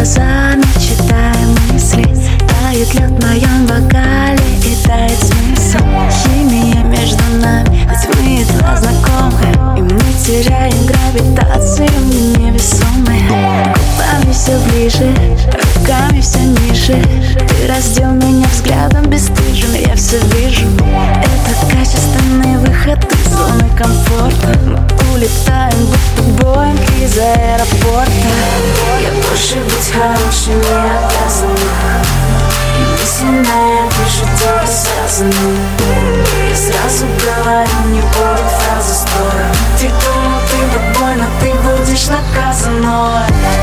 глазами, читая мысли. Тает лед в моем бокале и тает смысл. Химия между нами, ведь мы едва знакомы, и мы теряем гравитацию невесомые. Губами все ближе, руками все ниже. Ты раздел меня взглядом бесстыжим, я все вижу. Это качественный выход из зоны комфорта. Мы улетаем, будто Боинг из аэропорта. Я больше быть хорошим не обязана, и мысленно я пишу тебе связанную. Я сразу говорю, не будет фразы стоя. Ты думал, ты тобой, но ты будешь наказанной.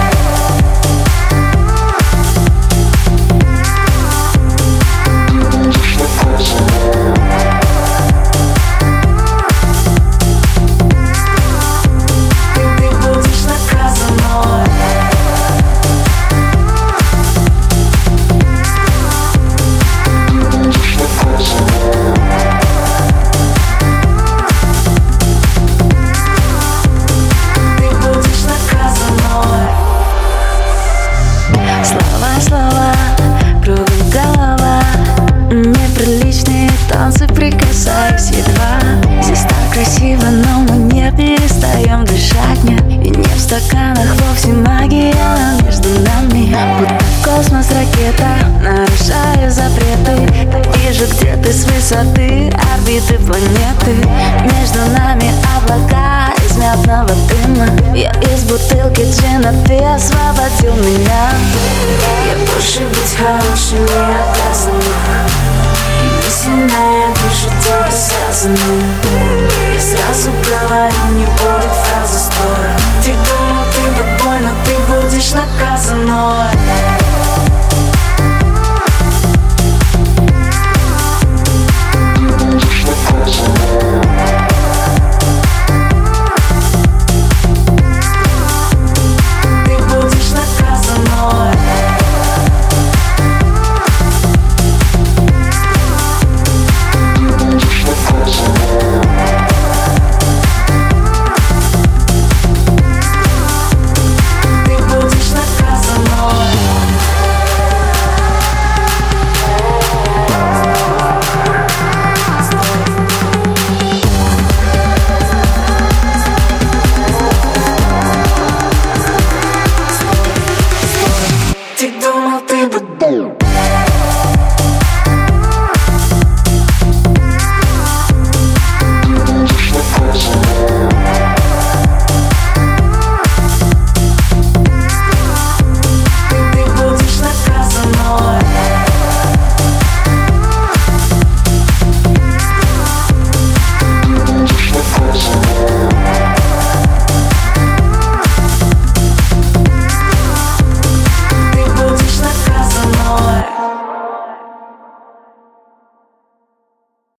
Слова, кругом голова, неприличные танцы, прикасаясь едва. Здесь так красиво, но мы не перестаем дышать. Нет, и не в стаканах вовсе магия между нами. Будто космос ракета, нарушаю запреты. Вижу, где ты с высоты орбиты планеты. Между нами облака из мятного дыма. Я из бутылки джина, ты освободил меня. Я больше быть хорошим не обязана, и мысленно я пишу тебе связанную. Я сразу говорю, не будет фразы стоя. Ты думал, ты тобой, но ты будешь наказанной.